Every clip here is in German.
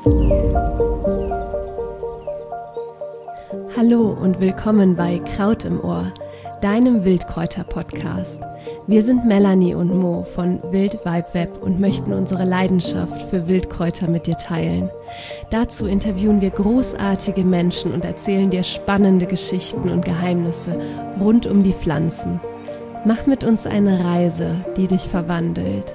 Hallo und willkommen bei Kraut im Ohr, deinem Wildkräuter-Podcast. Wir sind Melanie und Mo von Wild Vibe Web und möchten unsere Leidenschaft für Wildkräuter mit dir teilen. Dazu interviewen wir großartige Menschen und erzählen dir spannende Geschichten und Geheimnisse rund um die Pflanzen. Mach mit uns eine Reise, die dich verwandelt.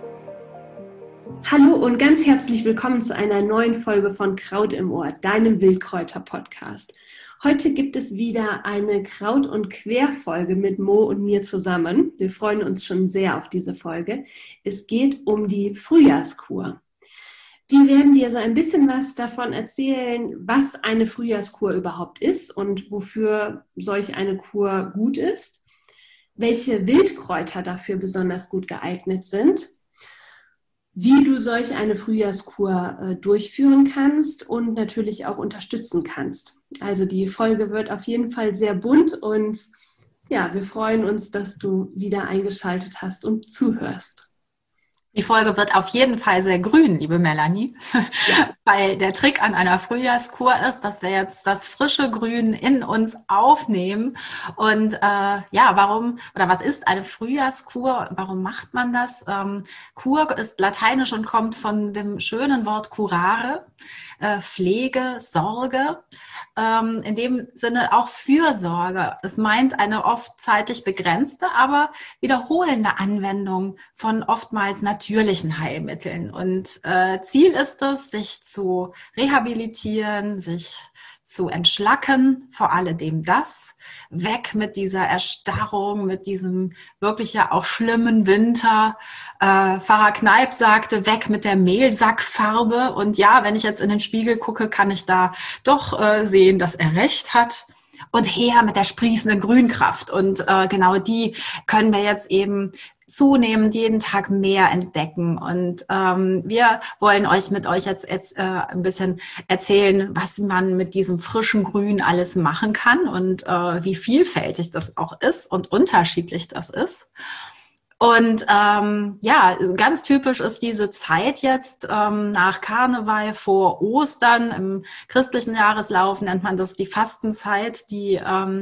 Hallo und ganz herzlich willkommen zu einer neuen Folge von Kraut im Ohr, deinem Wildkräuter-Podcast. Heute gibt es wieder eine Kraut- und Querfolge mit Mo und mir zusammen. Wir freuen uns schon sehr auf diese Folge. Es geht um die Frühjahrskur. Wir werden dir so ein bisschen was davon erzählen, was eine Frühjahrskur überhaupt ist und wofür solch eine Kur gut ist, welche Wildkräuter dafür besonders gut geeignet sind, wie du solch eine Frühjahrskur durchführen kannst und natürlich auch unterstützen kannst. Also die Folge wird auf jeden Fall sehr bunt und ja, wir freuen uns, dass du wieder eingeschaltet hast und zuhörst. Die Folge wird auf jeden Fall sehr grün, liebe Melanie, Ja. weil der Trick an einer Frühjahrskur ist, dass wir jetzt das frische Grün in uns aufnehmen. Und was ist eine Frühjahrskur? Warum macht man das? Kur ist lateinisch und kommt von dem schönen Wort curare, Pflege, Sorge. In dem Sinne auch Fürsorge. Es meint eine oft zeitlich begrenzte, aber wiederholende Anwendung von oftmals natürlichen Heilmitteln. Und Ziel ist es, sich zu rehabilitieren, sich zu entschlacken, vor alledem das, weg mit dieser Erstarrung, mit diesem wirklich ja auch schlimmen Winter. Pfarrer Kneipp sagte, weg mit der Mehlsackfarbe. Und ja, wenn ich jetzt in den Spiegel gucke, kann ich da doch sehen, dass er recht hat. Und her mit der sprießenden Grünkraft. Und genau die können wir jetzt eben zunehmend jeden Tag mehr entdecken. Und wir wollen mit euch jetzt ein bisschen erzählen, was man mit diesem frischen Grün alles machen kann und wie vielfältig das auch ist und unterschiedlich das ist. Und ganz typisch ist diese Zeit jetzt nach Karneval vor Ostern. Im christlichen Jahreslauf nennt man das die Fastenzeit, die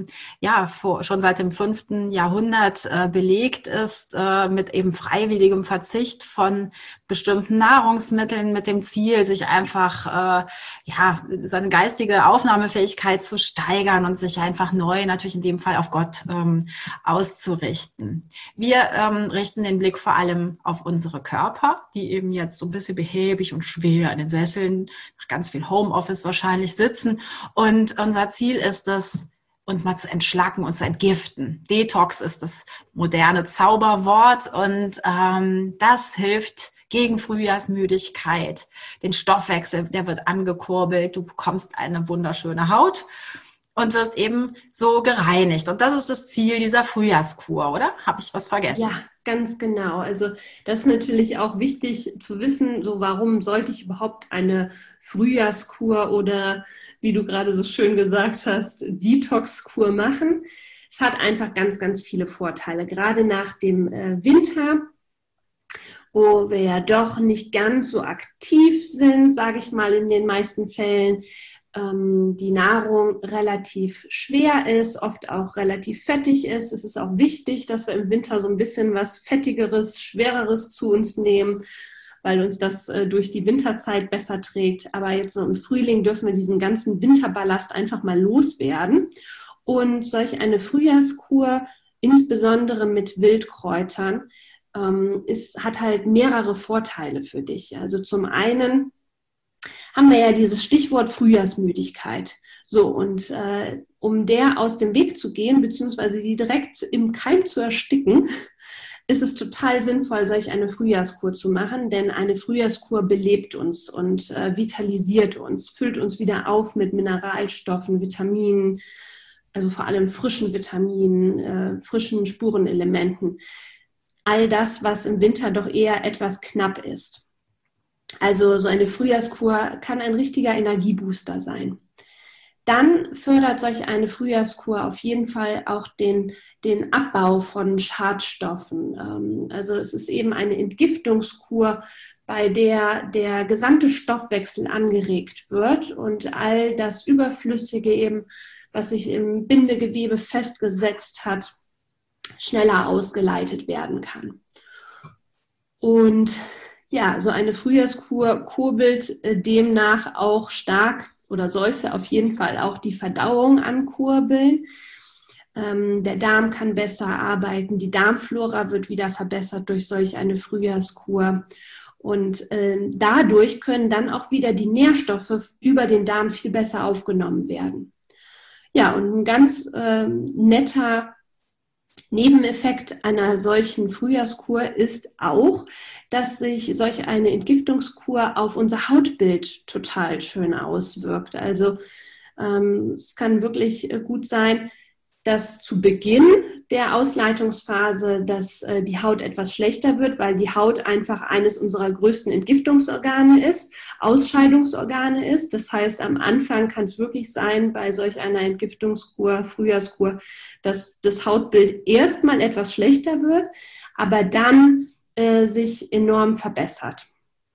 schon seit dem 5. Jahrhundert belegt ist mit eben freiwilligem Verzicht von bestimmten Nahrungsmitteln mit dem Ziel, sich einfach seine geistige Aufnahmefähigkeit zu steigern und sich einfach neu, natürlich in dem Fall auf Gott auszurichten. Wir richten den Blick vor allem auf unsere Körper, die eben jetzt so ein bisschen behäbig und schwer in den Sesseln, nach ganz viel Homeoffice wahrscheinlich sitzen. Und unser Ziel ist es, uns mal zu entschlacken und zu entgiften. Detox ist das moderne Zauberwort und das hilft gegen Frühjahrsmüdigkeit. Den Stoffwechsel, der wird angekurbelt, du bekommst eine wunderschöne Haut und wirst eben so gereinigt. Und das ist das Ziel dieser Frühjahrskur, oder? Habe ich was vergessen? Ja, ganz genau. Also das ist natürlich auch wichtig zu wissen, so warum sollte ich überhaupt eine Frühjahrskur oder, wie du gerade so schön gesagt hast, Detox-Kur machen. Es hat einfach ganz, ganz viele Vorteile, gerade nach dem Winter, wo wir ja doch nicht ganz so aktiv sind, sage ich mal in den meisten Fällen, die Nahrung relativ schwer ist, oft auch relativ fettig ist. Es ist auch wichtig, dass wir im Winter so ein bisschen was Fettigeres, Schwereres zu uns nehmen, weil uns das durch die Winterzeit besser trägt. Aber jetzt so im Frühling dürfen wir diesen ganzen Winterballast einfach mal loswerden. Und solch eine Frühjahrskur, insbesondere mit Wildkräutern, hat halt mehrere Vorteile für dich. Also zum einen haben wir ja dieses Stichwort Frühjahrsmüdigkeit. So, und um der aus dem Weg zu gehen, beziehungsweise die direkt im Keim zu ersticken, ist es total sinnvoll, solch eine Frühjahrskur zu machen, denn eine Frühjahrskur belebt uns und vitalisiert uns, füllt uns wieder auf mit Mineralstoffen, Vitaminen, also vor allem frischen Vitaminen, frischen Spurenelementen. All das, was im Winter doch eher etwas knapp ist. Also so eine Frühjahrskur kann ein richtiger Energiebooster sein. dann fördert solch eine Frühjahrskur auf jeden Fall auch den Abbau von Schadstoffen. Also es ist eben eine Entgiftungskur, bei der der gesamte Stoffwechsel angeregt wird und all das Überflüssige eben, was sich im Bindegewebe festgesetzt hat, schneller ausgeleitet werden kann. Und ja, so eine Frühjahrskur kurbelt demnach auch stark oder sollte auf jeden Fall auch die Verdauung ankurbeln. Der Darm kann besser arbeiten, die Darmflora wird wieder verbessert durch solch eine Frühjahrskur. Und dadurch können dann auch wieder die Nährstoffe über den Darm viel besser aufgenommen werden. Ja, und ein ganz netter Nebeneffekt einer solchen Frühjahrskur ist auch, dass sich solch eine Entgiftungskur auf unser Hautbild total schön auswirkt. Also es kann wirklich gut sein, dass zu Beginn der Ausleitungsphase, dass die Haut etwas schlechter wird, weil die Haut einfach eines unserer größten Entgiftungsorgane ist, Ausscheidungsorgane ist. Das heißt, am Anfang kann es wirklich sein, bei solch einer Entgiftungskur, Frühjahrskur, dass das Hautbild erstmal etwas schlechter wird, aber dann sich enorm verbessert.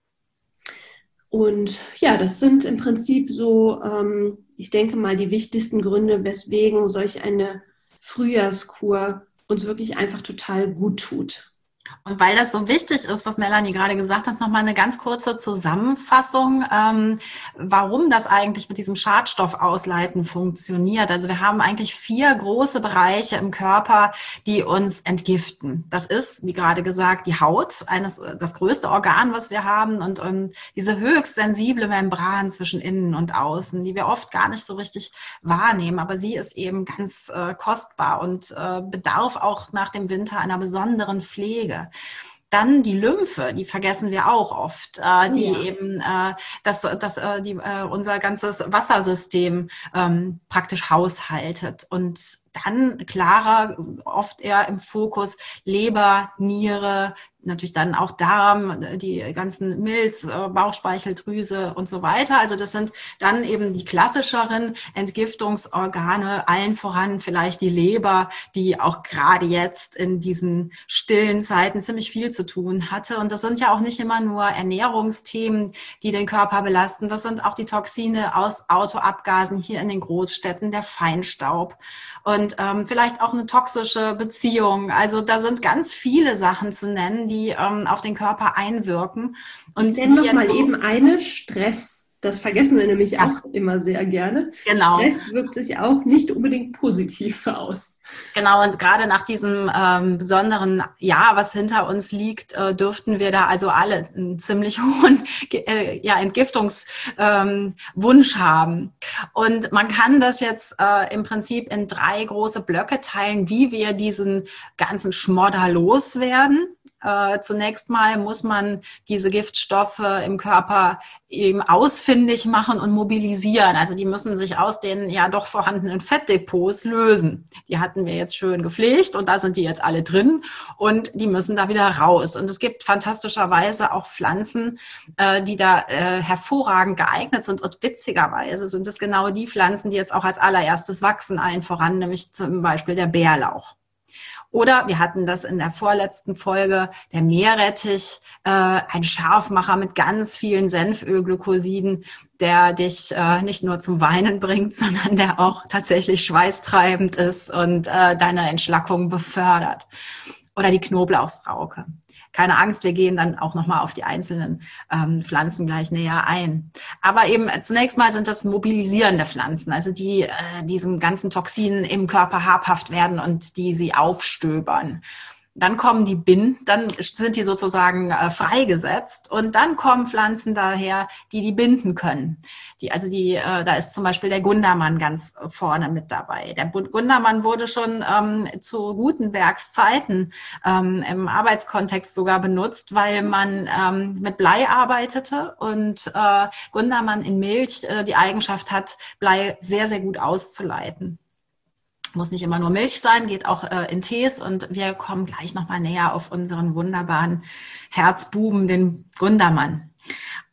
Und ja, das sind im Prinzip so, ich denke mal, die wichtigsten Gründe, weswegen solch eine Frühjahrskur uns wirklich einfach total gut tut. Und weil das so wichtig ist, was Melanie gerade gesagt hat, nochmal eine ganz kurze Zusammenfassung, warum das eigentlich mit diesem Schadstoffausleiten funktioniert. Also wir haben eigentlich 4 große Bereiche im Körper, die uns entgiften. Das ist, wie gerade gesagt, die Haut, das größte Organ, was wir haben, und diese höchst sensible Membran zwischen innen und außen, die wir oft gar nicht so richtig wahrnehmen. Aber sie ist eben ganz kostbar und bedarf auch nach dem Winter einer besonderen Pflege. Dann die Lymphe, die vergessen wir auch oft, die eben unser ganzes Wassersystem praktisch haushaltet. Und dann klarer, oft eher im Fokus Leber, Niere, natürlich dann auch Darm, die ganzen Milz, Bauchspeicheldrüse und so weiter. Also das sind dann eben die klassischeren Entgiftungsorgane, allen voran vielleicht die Leber, die auch gerade jetzt in diesen stillen Zeiten ziemlich viel zu tun hatte. Und das sind ja auch nicht immer nur Ernährungsthemen, die den Körper belasten. Das sind auch die Toxine aus Autoabgasen hier in den Großstädten, der Feinstaub und vielleicht auch eine toxische Beziehung. Also da sind ganz viele Sachen zu nennen, die auf den Körper einwirken. Und ich nenne noch mal eben eine: Stress. Das vergessen wir nämlich auch immer sehr gerne. Genau. Stress wirkt sich auch nicht unbedingt positiv aus. Genau, und gerade nach diesem besonderen Jahr, was hinter uns liegt, dürften wir da also alle einen ziemlich hohen Entgiftungswunsch haben. Und man kann das jetzt im Prinzip in 3 große Blöcke teilen, wie wir diesen ganzen Schmodder loswerden. Zunächst mal muss man diese Giftstoffe im Körper eben ausfindig machen und mobilisieren. Also die müssen sich aus den ja doch vorhandenen Fettdepots lösen. Die hatten wir jetzt schön gepflegt und da sind die jetzt alle drin und die müssen da wieder raus. Und es gibt fantastischerweise auch Pflanzen, die da hervorragend geeignet sind. Und witzigerweise sind es genau die Pflanzen, die jetzt auch als allererstes wachsen, allen voran, nämlich zum Beispiel der Bärlauch. Oder wir hatten das in der vorletzten Folge, der Meerrettich, ein Scharfmacher mit ganz vielen Senfölglykosiden, der dich nicht nur zum Weinen bringt, sondern der auch tatsächlich schweißtreibend ist und deine Entschlackung befördert. Oder die Knoblauchsrauke. Keine Angst, wir gehen dann auch nochmal auf die einzelnen Pflanzen gleich näher ein. Aber eben zunächst mal sind das mobilisierende Pflanzen, also die diesem ganzen Toxinen im Körper habhaft werden und die sie aufstöbern. Dann kommen die Binden, dann sind die sozusagen freigesetzt und dann kommen Pflanzen daher, die binden können. Da ist zum Beispiel der Gundermann ganz vorne mit dabei. Der Gundermann wurde schon zu Gutenbergs Zeiten im Arbeitskontext sogar benutzt, weil man mit Blei arbeitete und Gundermann in Milch die Eigenschaft hat, Blei sehr, sehr gut auszuleiten. Muss nicht immer nur Milch sein, geht auch in Tees und wir kommen gleich nochmal näher auf unseren wunderbaren Herzbuben, den Gundermann.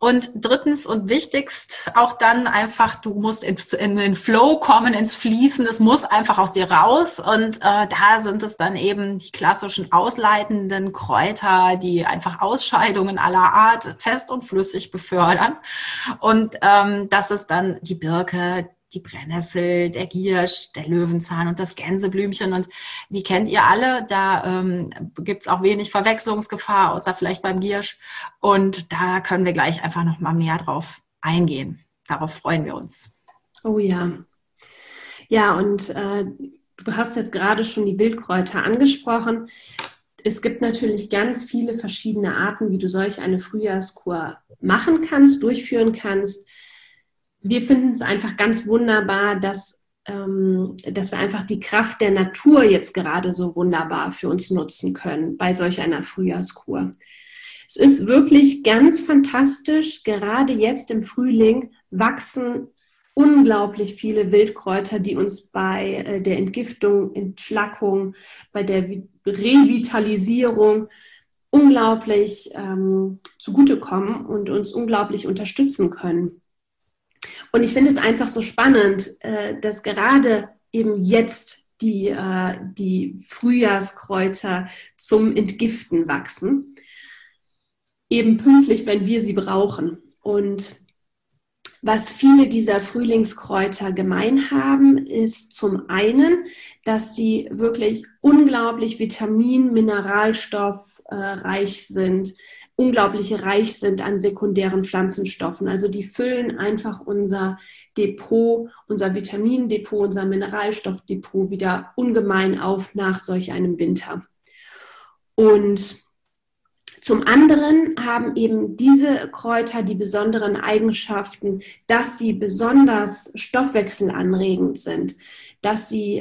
Und drittens und wichtigst auch dann einfach, du musst in den Flow kommen, ins Fließen. Es muss einfach aus dir raus. Und da sind es dann eben die klassischen ausleitenden Kräuter, die einfach Ausscheidungen aller Art fest und flüssig befördern. Und das ist dann die Birke, die Brennnessel, der Giersch, der Löwenzahn und das Gänseblümchen. Und die kennt ihr alle. Da gibt es auch wenig Verwechslungsgefahr, außer vielleicht beim Giersch. Und da können wir gleich einfach noch mal mehr drauf eingehen. Darauf freuen wir uns. Oh ja. Ja, und du hast jetzt gerade schon die Wildkräuter angesprochen. Es gibt natürlich ganz viele verschiedene Arten, wie du solch eine Frühjahrskur machen kannst, durchführen kannst. Wir finden es einfach ganz wunderbar, dass wir einfach die Kraft der Natur jetzt gerade so wunderbar für uns nutzen können bei solch einer Frühjahrskur. Es ist wirklich ganz fantastisch, gerade jetzt im Frühling wachsen unglaublich viele Wildkräuter, die uns bei der Entgiftung, Entschlackung, bei der Revitalisierung unglaublich zugutekommen und uns unglaublich unterstützen können. Und ich finde es einfach so spannend, dass gerade eben jetzt die Frühjahrskräuter zum Entgiften wachsen. Eben pünktlich, wenn wir sie brauchen. Und was viele dieser Frühlingskräuter gemein haben, ist zum einen, dass sie wirklich unglaublich vitamin-, mineralstoffreich sind, unglaublich reich sind an sekundären Pflanzenstoffen. Also die füllen einfach unser Depot, unser Vitamindepot, unser Mineralstoffdepot wieder ungemein auf nach solch einem Winter. Und zum anderen haben eben diese Kräuter die besonderen Eigenschaften, dass sie besonders stoffwechselanregend sind, dass sie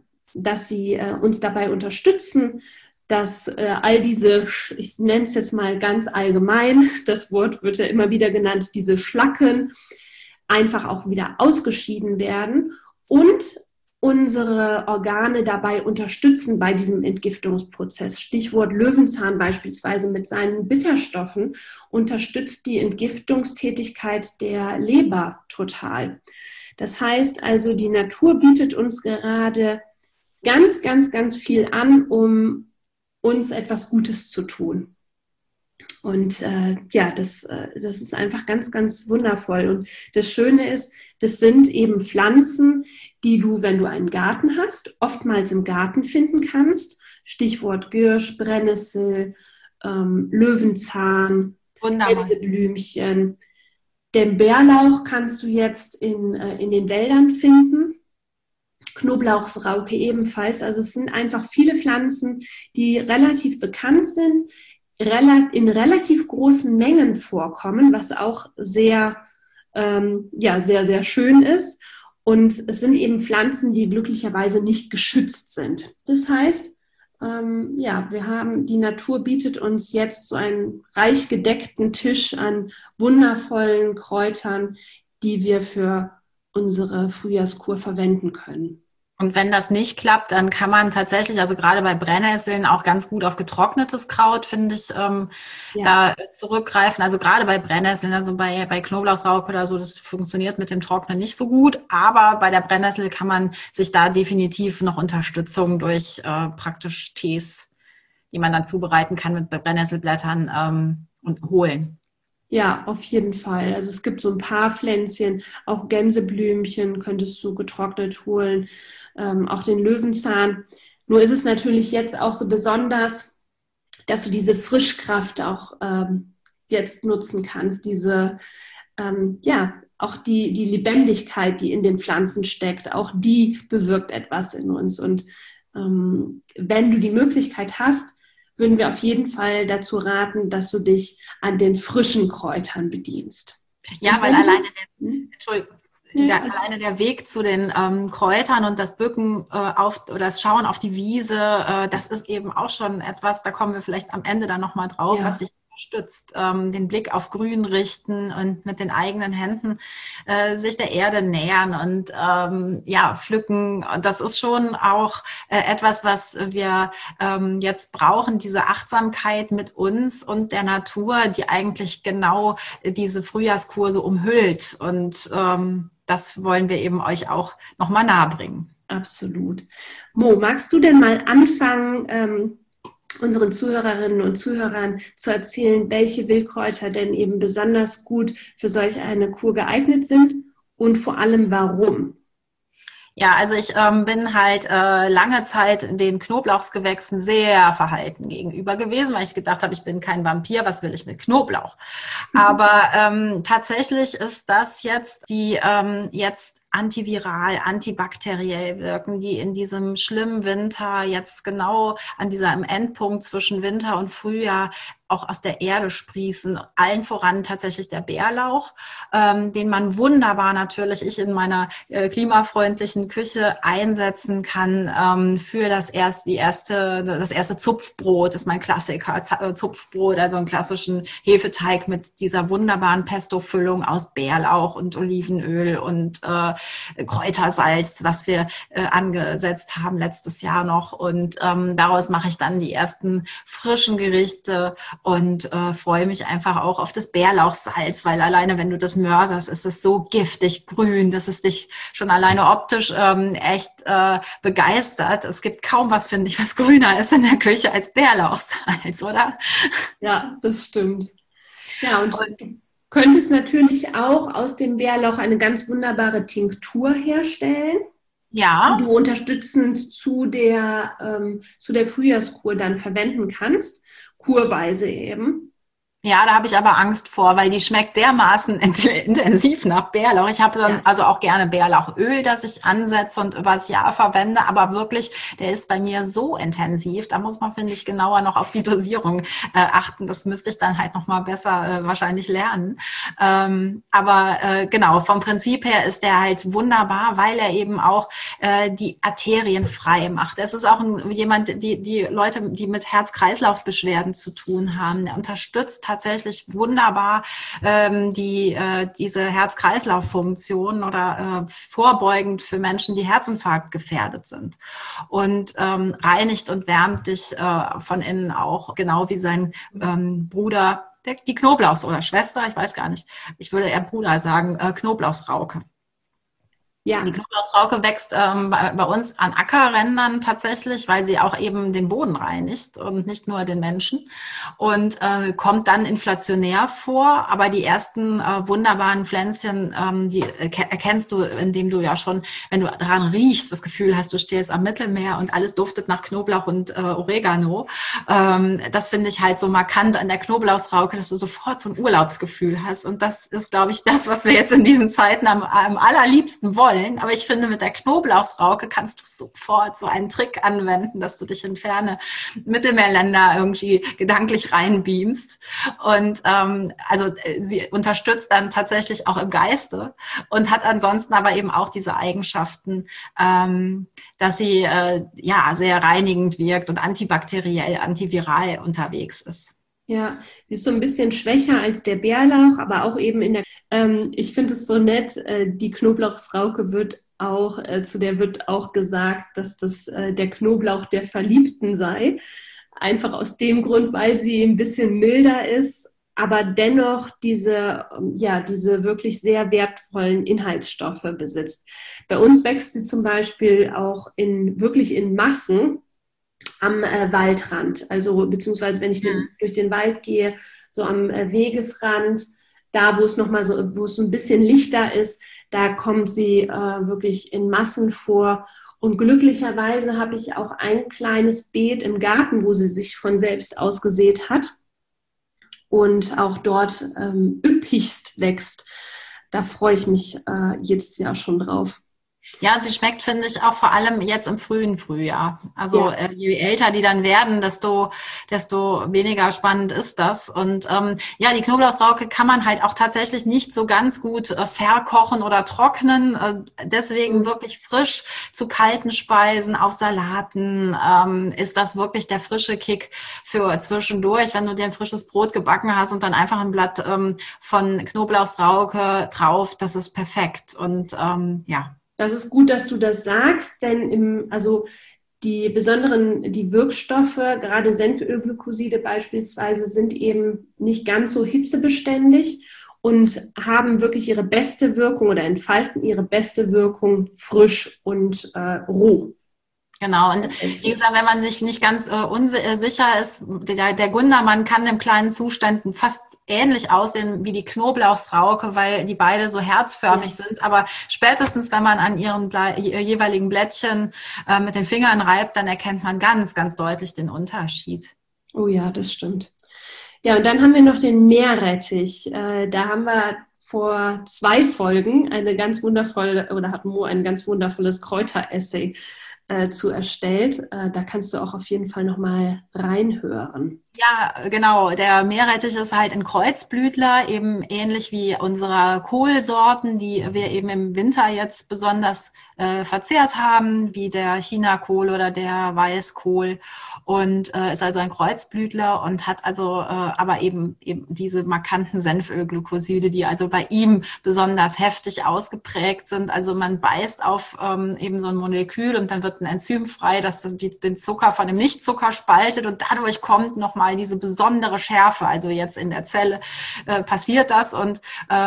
uns dabei unterstützen, dass all diese, ich nenne es jetzt mal ganz allgemein, das Wort wird ja immer wieder genannt, diese Schlacken einfach auch wieder ausgeschieden werden und unsere Organe dabei unterstützen bei diesem Entgiftungsprozess. Stichwort Löwenzahn beispielsweise mit seinen Bitterstoffen unterstützt die Entgiftungstätigkeit der Leber total. Das heißt also, die Natur bietet uns gerade ganz, ganz, ganz viel an, um uns etwas Gutes zu tun. Und das ist einfach ganz, ganz wundervoll. Und das Schöne ist, das sind eben Pflanzen, die du, wenn du einen Garten hast, oftmals im Garten finden kannst. Stichwort Giersch, Brennnessel, Löwenzahn, Gänseblümchen. Den Bärlauch kannst du jetzt in den Wäldern finden. Knoblauchsrauke ebenfalls. Also es sind einfach viele Pflanzen, die relativ bekannt sind, in relativ großen Mengen vorkommen, was auch sehr, sehr, sehr schön ist. Und es sind eben Pflanzen, die glücklicherweise nicht geschützt sind. Das heißt, die Natur bietet uns jetzt so einen reich gedeckten Tisch an wundervollen Kräutern, die wir für unsere Frühjahrskur verwenden können. Und wenn das nicht klappt, dann kann man tatsächlich, also gerade bei Brennnesseln, auch ganz gut auf getrocknetes Kraut, finde ich, da zurückgreifen. Also gerade bei Brennnesseln, also bei Knoblauchsrauke oder so, das funktioniert mit dem Trocknen nicht so gut. Aber bei der Brennnessel kann man sich da definitiv noch Unterstützung durch praktisch Tees, die man dann zubereiten kann mit Brennnesselblättern und holen. Ja, auf jeden Fall. Also es gibt so ein paar Pflänzchen, auch Gänseblümchen könntest du getrocknet holen, auch den Löwenzahn. Nur ist es natürlich jetzt auch so besonders, dass du diese Frischkraft auch jetzt nutzen kannst, auch die Lebendigkeit, die in den Pflanzen steckt, auch die bewirkt etwas in uns. Und wenn du die Möglichkeit hast, würden wir auf jeden Fall dazu raten, dass du dich an den frischen Kräutern bedienst. Ja, weil alleine der Weg zu den Kräutern und das Bücken oder das Schauen auf die Wiese, das ist eben auch schon etwas, da kommen wir vielleicht am Ende dann nochmal drauf, was sich unterstützt. Den Blick auf Grün richten und mit den eigenen Händen sich der Erde nähern und pflücken. Und das ist schon auch etwas, was wir jetzt brauchen, diese Achtsamkeit mit uns und der Natur, die eigentlich genau diese Frühjahrskur so umhüllt. Und das wollen wir eben euch auch nochmal nahebringen. Absolut. Mo, magst du denn mal anfangen, unseren Zuhörerinnen und Zuhörern zu erzählen, welche Wildkräuter denn eben besonders gut für solch eine Kur geeignet sind und vor allem warum? Ja, also ich bin halt lange Zeit den Knoblauchsgewächsen sehr verhalten gegenüber gewesen, weil ich gedacht habe, ich bin kein Vampir, was will ich mit Knoblauch? Aber tatsächlich ist das jetzt die jetzt antiviral, antibakteriell wirken, die in diesem schlimmen Winter jetzt genau an diesem Endpunkt zwischen Winter und Frühjahr auch aus der Erde sprießen. Allen voran tatsächlich der Bärlauch, den man wunderbar natürlich ich in meiner klimafreundlichen Küche einsetzen kann für das erste Zupfbrot, das ist mein Klassiker, Zupfbrot, also einen klassischen Hefeteig mit dieser wunderbaren Pesto-Füllung aus Bärlauch und Olivenöl und Kräutersalz, das wir angesetzt haben letztes Jahr noch. Und daraus mache ich dann die ersten frischen Gerichte und freue mich einfach auch auf das Bärlauchsalz, weil alleine, wenn du das mörserst, ist es so giftig grün, dass es dich schon alleine optisch echt begeistert. Es gibt kaum was, finde ich, was grüner ist in der Küche als Bärlauchsalz, oder? Ja, das stimmt. Ja, und du könntest natürlich auch aus dem Bärlauch eine ganz wunderbare Tinktur herstellen, Ja. die du unterstützend zu der Frühjahrskur dann verwenden kannst, kurweise eben. Ja, da habe ich aber Angst vor, weil die schmeckt dermaßen intensiv nach Bärlauch. Ich habe dann also auch gerne Bärlauchöl, das ich ansetze und übers Jahr verwende, aber wirklich, der ist bei mir so intensiv. Da muss man, finde ich, genauer noch auf die Dosierung achten. Das müsste ich dann halt noch mal besser wahrscheinlich lernen. Aber genau, vom Prinzip her ist der halt wunderbar, weil er eben auch die Arterien frei macht. Es ist auch jemand, die Leute, die mit Herz-Kreislauf-Beschwerden zu tun haben, der unterstützt tatsächlich wunderbar diese Herz-Kreislauf-Funktion oder vorbeugend für Menschen, die Herzinfarkt gefährdet sind. Und reinigt und wärmt dich von innen auch, genau wie sein Bruder, die Knoblauchs- oder Schwester, ich weiß gar nicht, ich würde eher Bruder sagen, Knoblauchsrauke. Ja. Die Knoblauchsrauke wächst bei uns an Ackerrändern tatsächlich, weil sie auch eben den Boden reinigt und nicht nur den Menschen und kommt dann inflationär vor. Aber die ersten wunderbaren Pflänzchen, die erkennst du, indem du ja schon, wenn du daran riechst, das Gefühl hast, du stehst am Mittelmeer und alles duftet nach Knoblauch und Oregano. Das finde ich halt so markant an der Knoblauchsrauke, dass du sofort so ein Urlaubsgefühl hast. Und das ist, glaube ich, das, was wir jetzt in diesen Zeiten am allerliebsten wollen. Aber ich finde, mit der Knoblauchsrauke kannst du sofort so einen Trick anwenden, dass du dich in ferne Mittelmeerländer irgendwie gedanklich reinbeamst. Und sie unterstützt dann tatsächlich auch im Geiste und hat ansonsten aber eben auch diese Eigenschaften, dass sie sehr reinigend wirkt und antibakteriell, antiviral unterwegs ist. Ja, sie ist so ein bisschen schwächer als der Bärlauch, aber auch eben ich finde es so nett, die Knoblauchsrauke zu der wird auch gesagt, dass das der Knoblauch der Verliebten sei. Einfach aus dem Grund, weil sie ein bisschen milder ist, aber dennoch diese wirklich sehr wertvollen Inhaltsstoffe besitzt. Bei uns wächst sie zum Beispiel auch wirklich in Massen am Waldrand, also beziehungsweise wenn ich durch den Wald gehe, so am Wegesrand, da wo es wo es ein bisschen lichter ist, da kommt sie wirklich in Massen vor. Und glücklicherweise habe ich auch ein kleines Beet im Garten, wo sie sich von selbst ausgesät hat und auch dort üppigst wächst. Da freue ich mich jedes Jahr schon drauf. Ja, und sie schmeckt, finde ich, auch vor allem jetzt im frühen Frühjahr. Also Ja. je älter die dann werden, desto weniger spannend ist das. Und ja, die Knoblauchsrauke kann man halt auch tatsächlich nicht so ganz gut verkochen oder trocknen. Deswegen Mhm. wirklich frisch zu kalten Speisen, auf Salaten ist das wirklich der frische Kick für zwischendurch, wenn du dir ein frisches Brot gebacken hast und dann einfach ein Blatt von Knoblauchsrauke drauf. Das ist perfekt. Und ja. Das ist gut, dass du das sagst, denn also die Wirkstoffe, gerade Senfölglykoside beispielsweise, sind eben nicht ganz so hitzebeständig und haben wirklich ihre beste Wirkung oder entfalten ihre beste Wirkung frisch und roh. Genau, und wie gesagt, wenn man sich nicht ganz unsicher ist, der Gundermann kann im kleinen Zustand fast ähnlich aussehen wie die Knoblauchsrauke, weil die beide so herzförmig sind. Aber spätestens, wenn man an ihren jeweiligen Blättchen mit den Fingern reibt, dann erkennt man ganz, ganz deutlich den Unterschied. Oh ja, das stimmt. Ja, und dann haben wir noch den Meerrettich. Da haben wir vor 2 Folgen eine ganz wundervolle, oder hat Mo ein ganz wundervolles Kräuteressay zu erstellt. Da kannst du auch auf jeden Fall nochmal reinhören. Ja, genau. Der Meerrettich ist halt ein Kreuzblütler, eben ähnlich wie unsere Kohlsorten, die wir eben im Winter jetzt besonders verzehrt haben, wie der Chinakohl oder der Weißkohl. Und ist also ein Kreuzblütler und hat also aber eben diese markanten Senfölglykoside, die also bei ihm besonders heftig ausgeprägt sind. Also man beißt auf eben so ein Molekül und dann wird ein Enzym frei, das den Zucker von dem Nichtzucker spaltet und dadurch kommt nochmal diese besondere Schärfe. Also jetzt in der Zelle passiert das und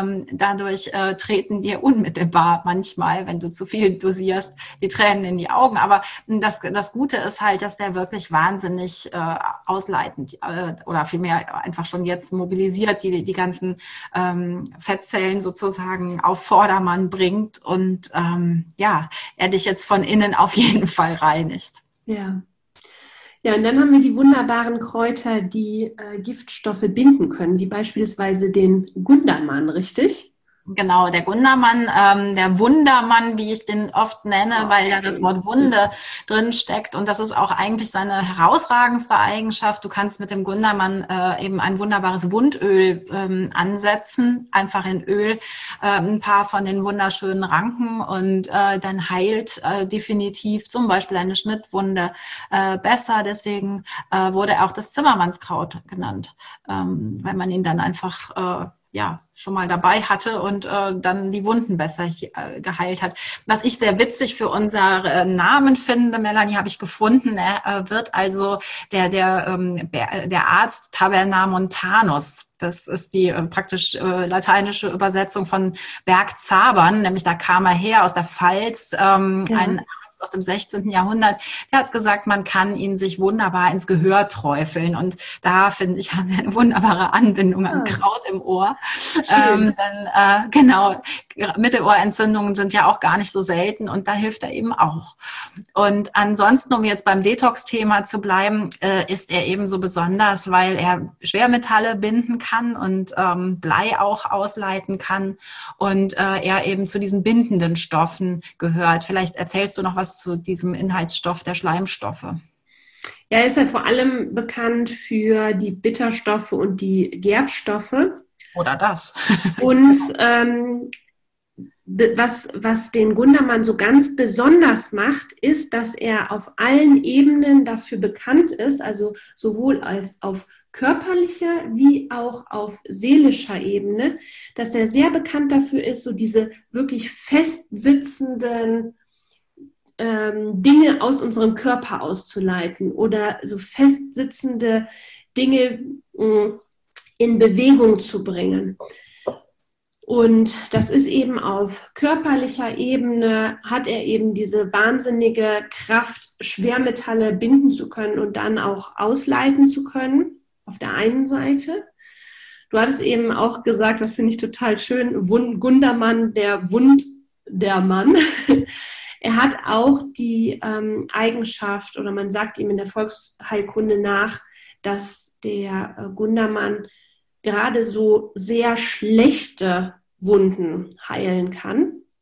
dadurch treten dir unmittelbar manchmal, wenn du zu viel dosierst, die Tränen in die Augen. Aber das Gute ist halt, dass der wirklich wahnsinnig ausleitend oder vielmehr einfach schon jetzt mobilisiert, die ganzen Fettzellen sozusagen auf Vordermann bringt und ja, er dich jetzt von innen auf jeden Fall reinigt. Ja. Ja, und dann haben wir die wunderbaren Kräuter, die Giftstoffe binden können, wie beispielsweise den Gundermann, richtig? Genau, der Gundermann, der Wundermann, wie ich den oft nenne, Oh, weil da das Wort Wunde drin steckt. Und das ist auch eigentlich seine herausragendste Eigenschaft. Du kannst mit dem Gundermann eben ein wunderbares Wundöl ansetzen, einfach in Öl, ein paar von den wunderschönen Ranken und dann heilt definitiv zum Beispiel eine Schnittwunde besser. Deswegen wurde auch das Zimmermannskraut genannt, weil man ihn dann einfach ja, schon mal dabei hatte und dann die Wunden besser geheilt hat. Was ich sehr witzig für unseren Namen finde, Melanie, habe ich gefunden, er wird also der Arzt Tabernamontanus. Das ist die praktisch lateinische Übersetzung von Bergzabern, nämlich da kam er her aus der Pfalz, ein aus dem 16. Jahrhundert, der hat gesagt, man kann ihn sich wunderbar ins Gehör träufeln. Und da, finde ich, haben wir eine wunderbare Anbindung an Kraut im Ohr. Genau, Mittelohrentzündungen sind ja auch gar nicht so selten und da hilft er eben auch. Und ansonsten, um jetzt beim Detox-Thema zu bleiben, ist er eben so besonders, weil er Schwermetalle binden kann und Blei auch ausleiten kann und er eben zu diesen bindenden Stoffen gehört. Vielleicht erzählst du noch was zu diesem Inhaltsstoff der Schleimstoffe. Ja, er ist ja vor allem bekannt für die Bitterstoffe und die Gerbstoffe. Oder das. Und was den Gundermann so ganz besonders macht, ist, dass er auf allen Ebenen dafür bekannt ist, also sowohl als auf körperlicher wie auch auf seelischer Ebene, dass er sehr bekannt dafür ist, so diese wirklich festsitzenden Dinge aus unserem Körper auszuleiten oder so festsitzende Dinge in Bewegung zu bringen. Und das ist eben auf körperlicher Ebene, hat er eben diese wahnsinnige Kraft, Schwermetalle binden zu können und dann auch ausleiten zu können, auf der einen Seite. Du hattest eben auch gesagt, das finde ich total schön, Gundermann, der Mann. Er hat auch die Eigenschaft, oder man sagt ihm in der Volksheilkunde nach, dass der Gundermann gerade so sehr schlechte Wunden heilen kann.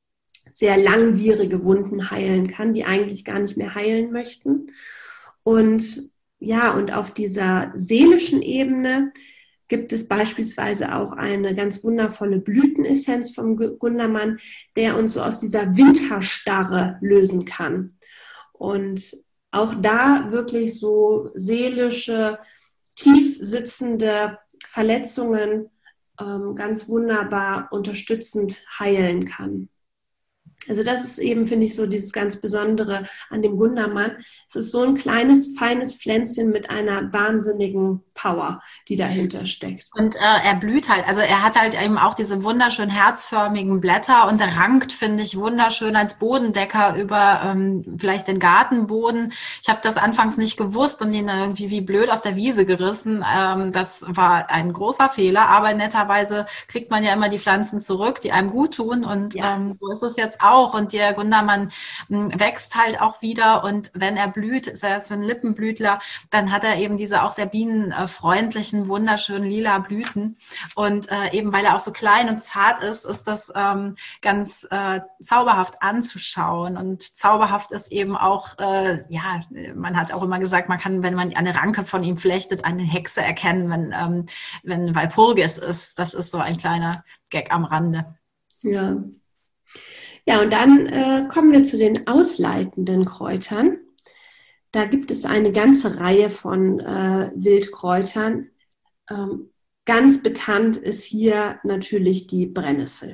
sehr langwierige Wunden heilen kann, die eigentlich gar nicht mehr heilen möchten. Und ja, und auf dieser seelischen Ebene gibt es beispielsweise auch eine ganz wundervolle Blütenessenz vom Gundermann, der uns so aus dieser Winterstarre lösen kann. Und auch da wirklich so seelische, tief sitzende Verletzungen ganz wunderbar unterstützend heilen kann. Also das ist eben, finde ich, so dieses ganz Besondere an dem Gundermann. Es ist so ein kleines, feines Pflänzchen mit einer wahnsinnigen Power, die dahinter steckt. Und er blüht halt, also er hat halt eben auch diese wunderschön herzförmigen Blätter und er rankt, finde ich, wunderschön als Bodendecker über vielleicht den Gartenboden. Ich habe das anfangs nicht gewusst und ihn irgendwie wie blöd aus der Wiese gerissen. Das war ein großer Fehler, aber netterweise kriegt man ja immer die Pflanzen zurück, die einem gut tun und so ist es jetzt auch. Und der Gundermann wächst halt auch wieder und wenn er blüht, ist er ein Lippenblütler, dann hat er eben diese auch sehr bienenfreundlichen, wunderschönen lila Blüten und eben weil er auch so klein und zart ist, ist das ganz zauberhaft anzuschauen und zauberhaft ist eben auch, man hat auch immer gesagt, man kann, wenn man eine Ranke von ihm flechtet, eine Hexe erkennen, wenn Walpurgis ist. Das ist so ein kleiner Gag am Rande. Ja. Ja, und dann kommen wir zu den ausleitenden Kräutern. Da gibt es eine ganze Reihe von Wildkräutern. Ganz bekannt ist hier natürlich die Brennnessel.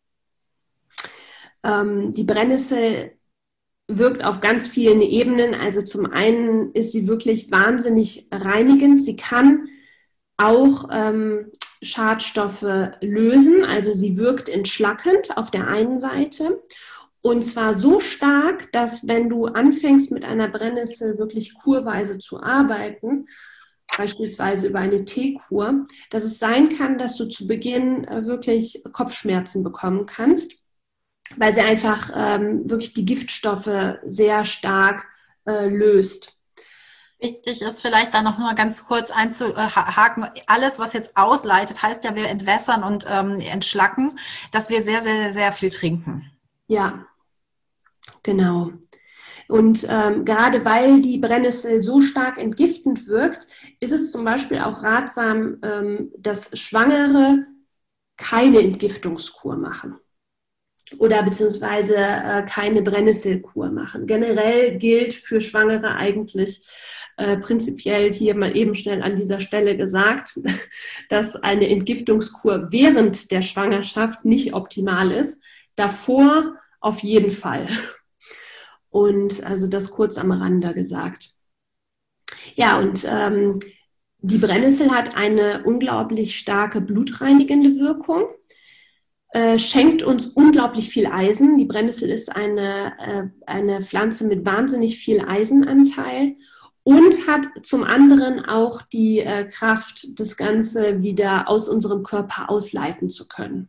Die Brennnessel wirkt auf ganz vielen Ebenen. Also zum einen ist sie wirklich wahnsinnig reinigend. Sie kann auch Schadstoffe lösen, also sie wirkt entschlackend auf der einen Seite und zwar so stark, dass wenn du anfängst mit einer Brennnessel wirklich kurweise zu arbeiten, beispielsweise über eine Teekur, dass es sein kann, dass du zu Beginn wirklich Kopfschmerzen bekommen kannst, weil sie einfach wirklich die Giftstoffe sehr stark löst. Wichtig ist vielleicht da noch mal ganz kurz einzuhaken. Alles, was jetzt ausleitet, heißt ja, wir entwässern und entschlacken, dass wir sehr, sehr, sehr viel trinken. Ja, genau. Und gerade weil die Brennnessel so stark entgiftend wirkt, ist es zum Beispiel auch ratsam, dass Schwangere keine Entgiftungskur machen. Oder beziehungsweise keine Brennnesselkur machen. Generell gilt für Schwangere eigentlich prinzipiell hier mal eben schnell an dieser Stelle gesagt, dass eine Entgiftungskur während der Schwangerschaft nicht optimal ist. Davor auf jeden Fall. Und also das kurz am Rande gesagt. Ja, und die Brennnessel hat eine unglaublich starke blutreinigende Wirkung. Schenkt uns unglaublich viel Eisen. Die Brennnessel ist eine Pflanze mit wahnsinnig viel Eisenanteil und hat zum anderen auch die Kraft, das Ganze wieder aus unserem Körper ausleiten zu können.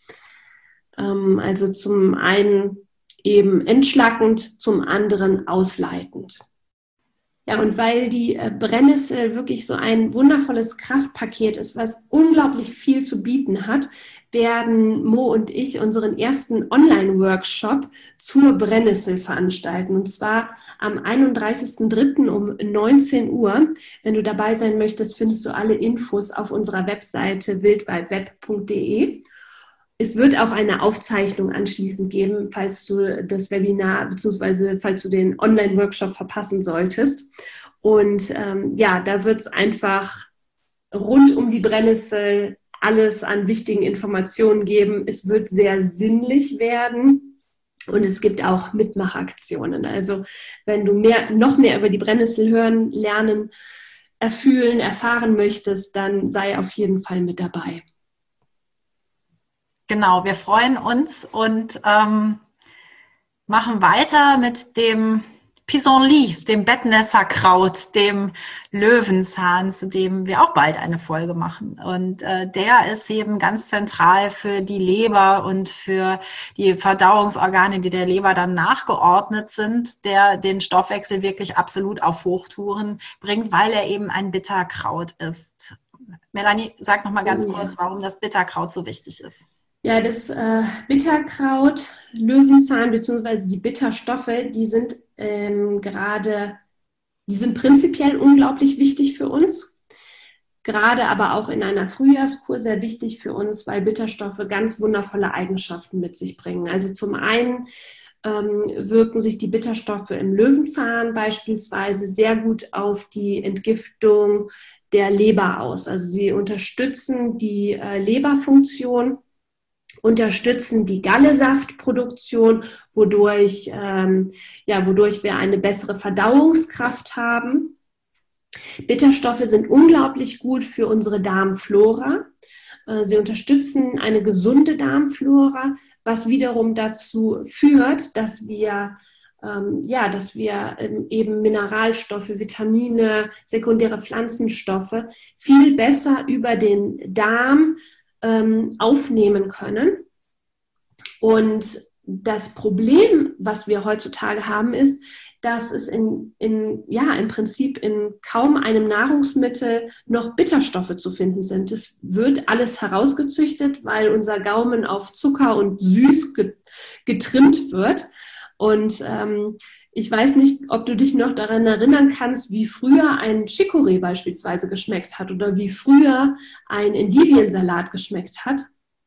Also zum einen eben entschlackend, zum anderen ausleitend. Ja, und weil die Brennnessel wirklich so ein wundervolles Kraftpaket ist, was unglaublich viel zu bieten hat, werden Mo und ich unseren ersten Online-Workshop zur Brennnessel veranstalten. Und zwar am 31.03. um 19 Uhr. Wenn du dabei sein möchtest, findest du alle Infos auf unserer Webseite wildwildweb.de. Es wird auch eine Aufzeichnung anschließend geben, falls du das Webinar bzw. falls du den Online-Workshop verpassen solltest. Und da wird es einfach rund um die Brennnessel alles an wichtigen Informationen geben. Es wird sehr sinnlich werden und es gibt auch Mitmachaktionen. Also wenn du noch mehr über die Brennnessel hören, lernen, erfühlen, erfahren möchtest, dann sei auf jeden Fall mit dabei. Genau, wir freuen uns und machen weiter mit dem Pissenlit, dem Bettnässerkraut, dem Löwenzahn, zu dem wir auch bald eine Folge machen. Und der ist eben ganz zentral für die Leber und für die Verdauungsorgane, die der Leber dann nachgeordnet sind, der den Stoffwechsel wirklich absolut auf Hochtouren bringt, weil er eben ein Bitterkraut ist. Melanie, sag noch mal ganz kurz, warum das Bitterkraut so wichtig ist. Ja, das Bitterkraut, Löwenzahn bzw. die Bitterstoffe, die sind die sind prinzipiell unglaublich wichtig für uns. Gerade aber auch in einer Frühjahrskur sehr wichtig für uns, weil Bitterstoffe ganz wundervolle Eigenschaften mit sich bringen. Also zum einen wirken sich die Bitterstoffe im Löwenzahn beispielsweise sehr gut auf die Entgiftung der Leber aus. Also sie unterstützen die Leberfunktion, unterstützen die Gallesaftproduktion, wodurch wir eine bessere Verdauungskraft haben. Bitterstoffe sind unglaublich gut für unsere Darmflora. Sie unterstützen eine gesunde Darmflora, was wiederum dazu führt, dass wir eben Mineralstoffe, Vitamine, sekundäre Pflanzenstoffe viel besser über den Darm aufnehmen können. Und das Problem, was wir heutzutage haben, ist, dass es im Prinzip in kaum einem Nahrungsmittel noch Bitterstoffe zu finden sind. Es wird alles herausgezüchtet, weil unser Gaumen auf Zucker und süß getrimmt wird. Und ich weiß nicht, ob du dich noch daran erinnern kannst, wie früher ein Chicorée beispielsweise geschmeckt hat oder wie früher ein Endiviensalat geschmeckt hat.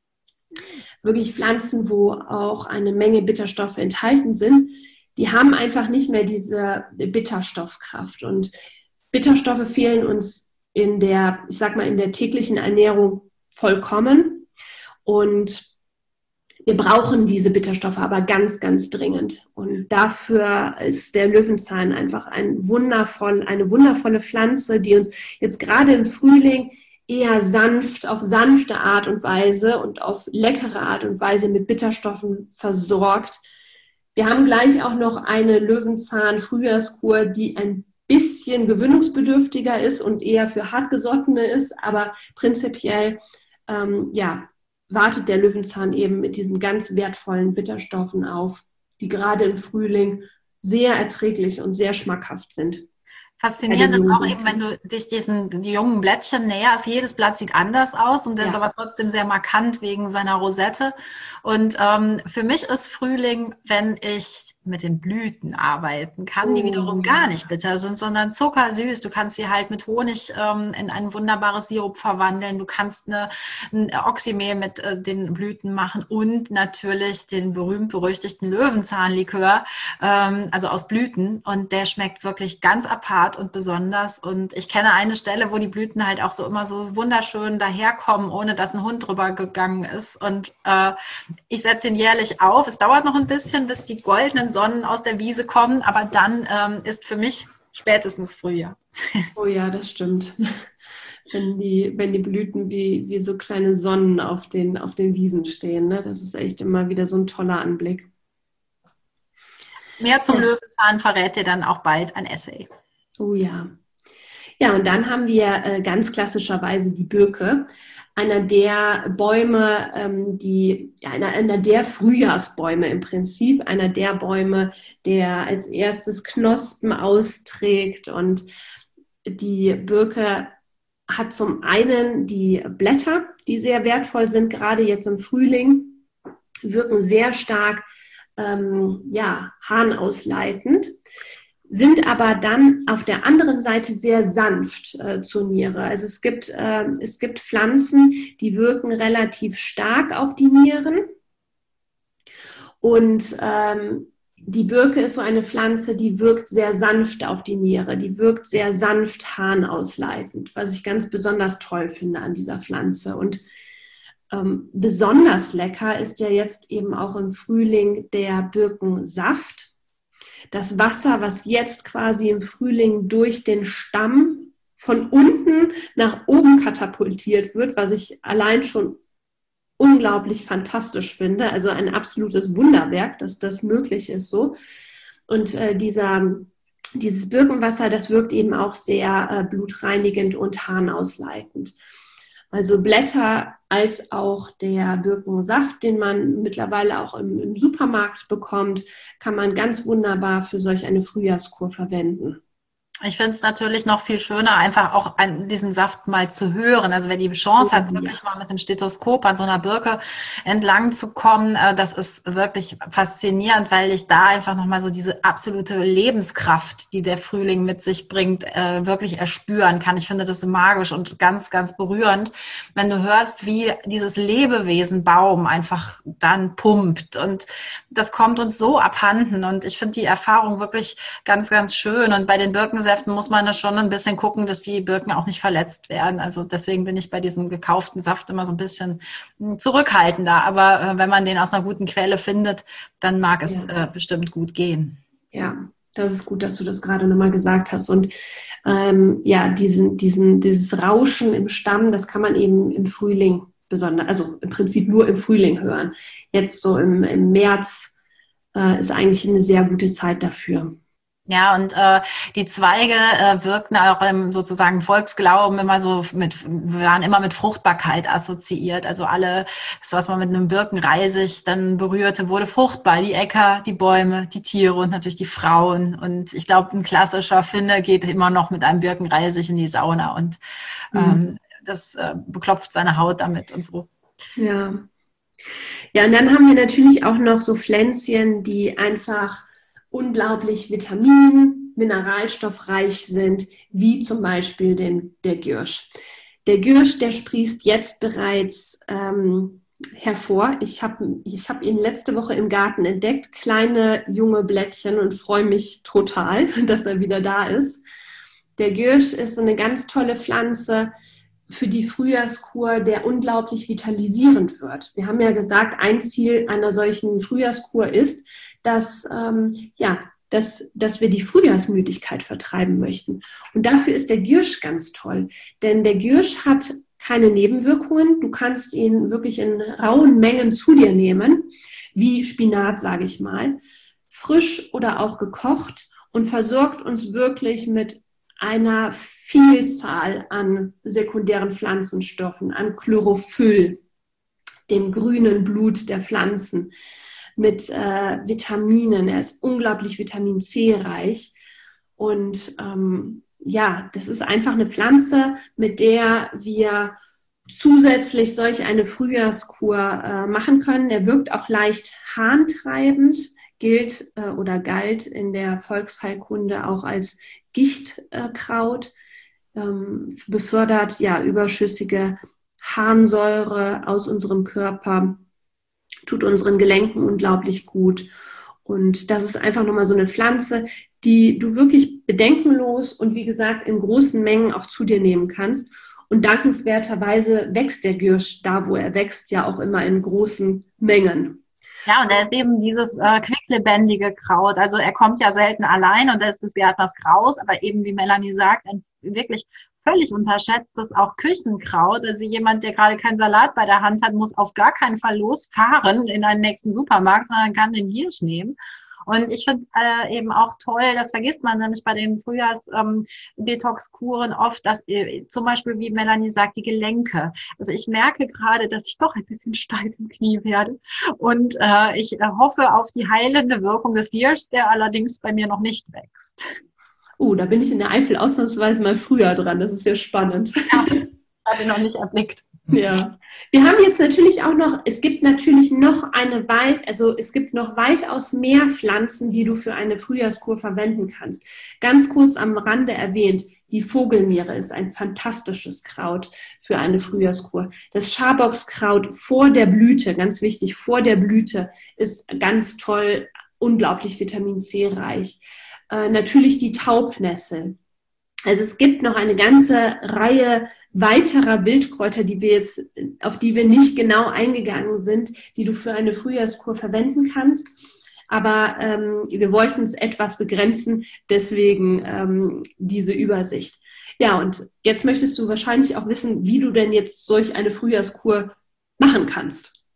Wirklich Pflanzen, wo auch eine Menge Bitterstoffe enthalten sind, die haben einfach nicht mehr diese Bitterstoffkraft. Und Bitterstoffe fehlen uns in der täglichen Ernährung vollkommen. Und wir brauchen diese Bitterstoffe aber ganz, ganz dringend. Und dafür ist der Löwenzahn einfach eine wundervolle Pflanze, die uns jetzt gerade im Frühling eher sanft, auf sanfte Art und Weise und auf leckere Art und Weise mit Bitterstoffen versorgt. Wir haben gleich auch noch eine Löwenzahn-Frühjahrskur, die ein bisschen gewöhnungsbedürftiger ist und eher für Hartgesottene ist, aber prinzipiell wartet der Löwenzahn eben mit diesen ganz wertvollen Bitterstoffen auf, die gerade im Frühling sehr erträglich und sehr schmackhaft sind. Faszinierend ist auch eben, wenn du dich die jungen Blättchen näherst. Jedes Blatt sieht anders aus und der ist aber trotzdem sehr markant wegen seiner Rosette. Und für mich ist Frühling, wenn ich mit den Blüten arbeiten kann, die wiederum gar nicht bitter sind, sondern zuckersüß. Du kannst sie halt mit Honig in ein wunderbares Sirup verwandeln. Du kannst ein Oxymehl mit den Blüten machen und natürlich den berühmt-berüchtigten Löwenzahnlikör, also aus Blüten. Und der schmeckt wirklich ganz apart und besonders. Und ich kenne eine Stelle, wo die Blüten halt auch so immer so wunderschön daherkommen, ohne dass ein Hund drüber gegangen ist. Und ich setze ihn jährlich auf. Es dauert noch ein bisschen, bis die goldenen Sonnen aus der Wiese kommen, aber dann ist für mich spätestens Frühjahr. Oh ja, das stimmt. Wenn die Blüten wie so kleine Sonnen auf den Wiesen stehen, ne? Das ist echt immer wieder so ein toller Anblick. Mehr zum Löwenzahn verrät dir dann auch bald ein Essay. Oh ja. Ja, und dann haben wir ganz klassischerweise die Birke. Einer der Bäume, einer der Frühjahrsbäume im Prinzip, einer der Bäume, der als erstes Knospen austrägt. Und die Birke hat zum einen die Blätter, die sehr wertvoll sind, gerade jetzt im Frühling, wirken sehr stark harnausleitend, sind aber dann auf der anderen Seite sehr sanft zur Niere. Also es gibt Pflanzen, die wirken relativ stark auf die Nieren. Und die Birke ist so eine Pflanze, die wirkt sehr sanft auf die Niere, die wirkt sehr sanft harnausleitend, was ich ganz besonders toll finde an dieser Pflanze. Und besonders lecker ist ja jetzt eben auch im Frühling der Birkensaft. Das Wasser, was jetzt quasi im Frühling durch den Stamm von unten nach oben katapultiert wird, was ich allein schon unglaublich fantastisch finde. Also ein absolutes Wunderwerk, dass das möglich ist so. Und dieses Birkenwasser, das wirkt eben auch sehr blutreinigend und harnausleitend. Also Blätter als auch der Birkensaft, den man mittlerweile auch im Supermarkt bekommt, kann man ganz wunderbar für solch eine Frühjahrskur verwenden. Ich finde es natürlich noch viel schöner, einfach auch an diesen Saft mal zu hören. Also wer die Chance hat, wirklich mal mit einem Stethoskop an so einer Birke entlang zu kommen, das ist wirklich faszinierend, weil ich da einfach nochmal so diese absolute Lebenskraft, die der Frühling mit sich bringt, wirklich erspüren kann. Ich finde das magisch und ganz, ganz berührend, wenn du hörst, wie dieses Lebewesen Baum einfach dann pumpt. Und das kommt uns so abhanden. Und ich finde die Erfahrung wirklich ganz, ganz schön. Und bei den Birkensäften muss man da schon ein bisschen gucken, dass die Birken auch nicht verletzt werden. Also deswegen bin ich bei diesem gekauften Saft immer so ein bisschen zurückhaltender. Aber wenn man den aus einer guten Quelle findet, dann mag es bestimmt gut gehen. Ja, das ist gut, dass du das gerade nochmal gesagt hast. Und dieses Rauschen im Stamm, das kann man eben im Frühling besonders, also im Prinzip nur im Frühling hören. Jetzt so im März ist eigentlich eine sehr gute Zeit dafür. Ja, und die Zweige wirken auch im sozusagen Volksglauben immer so waren immer mit Fruchtbarkeit assoziiert. Also alles, was man mit einem Birkenreisig dann berührte, wurde fruchtbar. Die Äcker, die Bäume, die Tiere und natürlich die Frauen. Und ich glaube, ein klassischer Finne geht immer noch mit einem Birkenreisig in die Sauna und das beklopft seine Haut damit und so. Ja. Ja, und dann haben wir natürlich auch noch so Pflänzchen, die einfach unglaublich mineralstoffreich sind, wie zum Beispiel der Giersch. Der Giersch, der sprießt jetzt bereits hervor. Ich hab ihn letzte Woche im Garten entdeckt, kleine junge Blättchen, und freue mich total, dass er wieder da ist. Der Giersch ist so eine ganz tolle Pflanze für die Frühjahrskur, der unglaublich vitalisierend wird. Wir haben ja gesagt, ein Ziel einer solchen Frühjahrskur ist, dass wir die Frühjahrsmüdigkeit vertreiben möchten. Und dafür ist der Giersch ganz toll, denn der Giersch hat keine Nebenwirkungen. Du kannst ihn wirklich in rauen Mengen zu dir nehmen, wie Spinat, sage ich mal, frisch oder auch gekocht, und versorgt uns wirklich mit einer Vielzahl an sekundären Pflanzenstoffen, an Chlorophyll, dem grünen Blut der Pflanzen, mit Vitaminen. Er ist unglaublich Vitamin C reich. Und das ist einfach eine Pflanze, mit der wir zusätzlich solch eine Frühjahrskur machen können. Er wirkt auch leicht harntreibend, galt in der Volksheilkunde auch als Gichtkraut, befördert überschüssige Harnsäure aus unserem Körper, tut unseren Gelenken unglaublich gut. Und das ist einfach nochmal so eine Pflanze, die du wirklich bedenkenlos und wie gesagt in großen Mengen auch zu dir nehmen kannst. Und dankenswerterweise wächst der Giersch da, wo er wächst, ja auch immer in großen Mengen. Ja, und er ist eben dieses quicklebendige Kraut. Also er kommt ja selten allein und er ist des Gärtners Graus, aber eben, wie Melanie sagt, ein wirklich völlig unterschätztes auch Küchenkraut. Also jemand, der gerade keinen Salat bei der Hand hat, muss auf gar keinen Fall losfahren in einen nächsten Supermarkt, sondern kann den Giersch nehmen. Und ich finde eben auch toll, das vergisst man nämlich bei den Frühjahrs-Detox-Kuren oft, dass zum Beispiel, wie Melanie sagt, die Gelenke. Also ich merke gerade, dass ich doch ein bisschen steif im Knie werde. Und ich hoffe auf die heilende Wirkung des Gierschs, der allerdings bei mir noch nicht wächst. Da bin ich in der Eifel ausnahmsweise mal früher dran. Das ist ja spannend. Ja, habe ich noch nicht erblickt. Ja, wir haben jetzt natürlich auch noch, es gibt noch weitaus mehr Pflanzen, die du für eine Frühjahrskur verwenden kannst. Ganz kurz am Rande erwähnt, die Vogelmiere ist ein fantastisches Kraut für eine Frühjahrskur. Das Schaboxkraut vor der Blüte, ganz wichtig, vor der Blüte ist ganz toll, unglaublich Vitamin C reich. Natürlich die Taubnessel. Also es gibt noch eine ganze Reihe weiterer Wildkräuter, auf die wir nicht genau eingegangen sind, die du für eine Frühjahrskur verwenden kannst. Aber wir wollten es etwas begrenzen, deswegen diese Übersicht. Ja, und jetzt möchtest du wahrscheinlich auch wissen, wie du denn jetzt solch eine Frühjahrskur machen kannst.